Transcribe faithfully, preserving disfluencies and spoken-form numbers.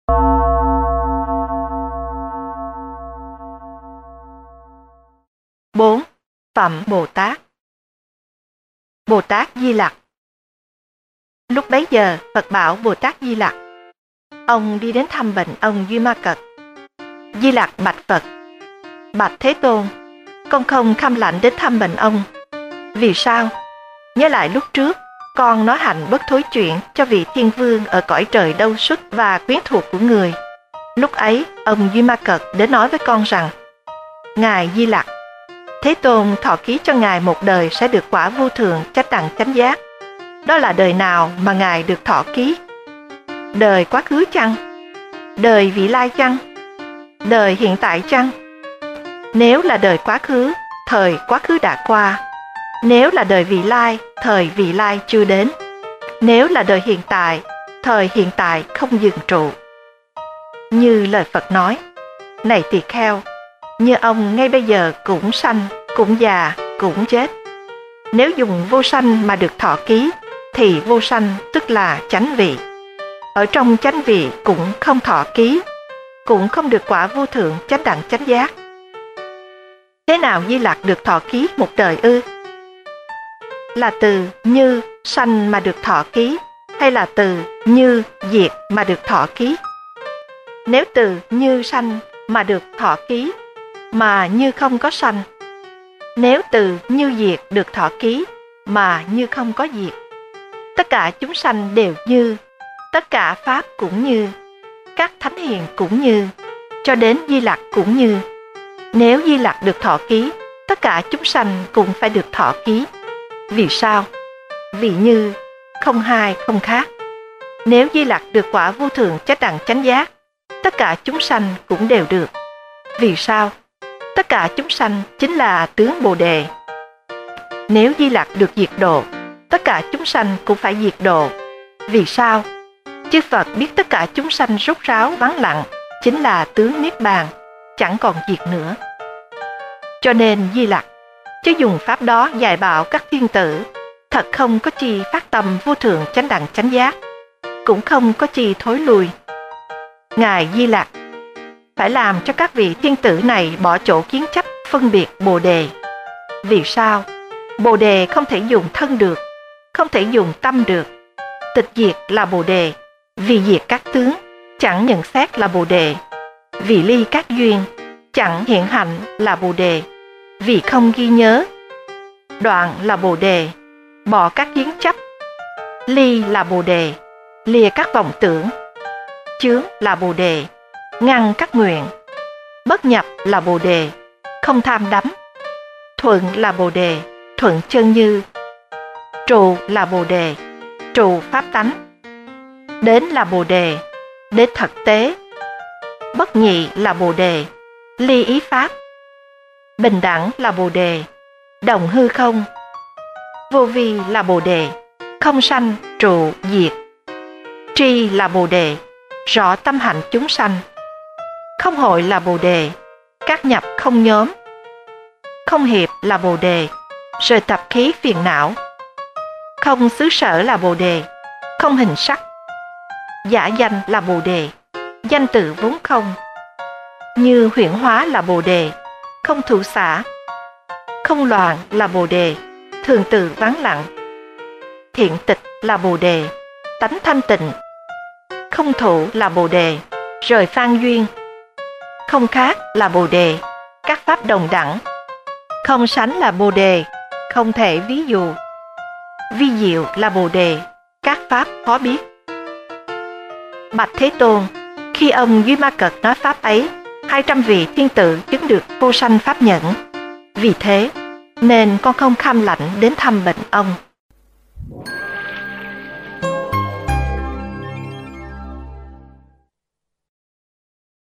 bốn. Phẩm Bồ Tát. Bồ Tát Di Lặc. Lúc bấy giờ, Phật bảo Bồ Tát Di Lặc. Ông đi đến thăm bệnh ông Duy Ma Cật. Di Lặc bạch Phật: Bạch Thế Tôn, con không kham lạnh đến thăm bệnh ông. Vì sao? Nhớ lại lúc trước, con nói hạnh bất thối chuyển cho vị thiên vương ở cõi trời Đâu Xuất và quyến thuộc của người. Lúc ấy, ông Duy Ma Cật đến nói với con rằng: Ngài Di Lặc, Thế Tôn thọ ký cho Ngài một đời sẽ được quả vô thượng chánh đẳng chánh giác. Đó là đời nào mà Ngài được thọ ký? Đời quá khứ chăng? Đời vị lai chăng? Đời hiện tại chăng? Nếu là đời quá khứ, thời quá khứ đã qua. Nếu là đời vị lai, thời vị lai chưa đến. Nếu là đời hiện tại, thời hiện tại không dừng trụ. Như lời Phật nói: Này tỳ kheo, như ông ngay bây giờ cũng sanh, cũng già, cũng chết. Nếu dùng vô sanh mà được thọ ký, thì vô sanh tức là chánh vị. Ở trong chánh vị cũng không thọ ký, cũng không được quả vô thượng chánh đẳng chánh giác. Thế nào Di Lặc được thọ ký một đời ư? Là từ như sanh mà được thọ ký, hay là từ như diệt mà được thọ ký? Nếu từ như sanh mà được thọ ký, mà như không có sanh. Nếu từ như diệt được thọ ký, mà như không có diệt. Tất cả chúng sanh đều như, tất cả pháp cũng như, các thánh hiền cũng như, cho đến Di Lặc cũng như. Nếu Di Lặc được thọ ký, tất cả chúng sanh cũng phải được thọ ký. Vì sao? Vì như, không hai không khác. Nếu Di Lặc được quả vô thượng chánh đẳng chánh giác, tất cả chúng sanh cũng đều được. Vì sao? Tất cả chúng sanh chính là tướng Bồ Đề. Nếu Di Lặc được diệt độ, tất cả chúng sanh cũng phải diệt độ. Vì sao? Chư Phật biết tất cả chúng sanh rốt ráo vắng lặng chính là tướng Niết Bàn, chẳng còn diệt nữa. Cho nên Di Lặc, chứ dùng pháp đó dạy bảo các thiên tử, thật không có chi phát tâm vô thượng chánh đẳng chánh giác, cũng không có chi thối lui. Ngài Di Lặc phải làm cho các vị thiên tử này bỏ chỗ kiến chấp phân biệt Bồ Đề. Vì sao? Bồ Đề không thể dùng thân được, không thể dùng tâm được. Tịch diệt là Bồ Đề, vì diệt các tướng, chẳng nhận xét là Bồ Đề. Vì ly các duyên, chẳng hiện hạnh là Bồ Đề, vì không ghi nhớ. Đoạn là Bồ Đề, bỏ các kiến chấp. Ly là Bồ Đề, lìa các vọng tưởng. Chướng là Bồ Đề, ngăn các nguyện. Bất nhập là Bồ Đề, không tham đắm. Thuận là Bồ Đề, thuận chân như. Trụ là Bồ Đề, trụ pháp tánh. Đến là Bồ Đề, đến thực tế. Bất nhị là Bồ Đề, ly ý pháp. Bình đẳng là Bồ Đề, đồng hư không. Vô vi là Bồ Đề, không sanh trụ diệt. Tri là Bồ Đề, rõ tâm hạnh chúng sanh. Không hội là Bồ Đề, các nhập không nhóm. Không hiệp là Bồ Đề, rời tập khí phiền não. Không xứ sở là Bồ Đề, không hình sắc. Giả danh là Bồ Đề, danh tự vốn không. Như huyễn hóa là Bồ Đề, không thủ xả. Không loạn là Bồ Đề, thường tự vắng lặng. Thiện tịch là Bồ Đề, tánh thanh tịnh. Không thủ là Bồ Đề, rời phan duyên. Không khác là Bồ Đề, các pháp đồng đẳng. Không sánh là Bồ Đề, không thể ví dụ. Vi diệu là Bồ Đề, các pháp khó biết. Bạch Thế Tôn, khi ông Duy Ma Cật nói pháp ấy, hai trăm vị thiên tử chứng được vô sanh pháp nhẫn. Vì thế nên con không kham lạnh đến thăm bệnh ông.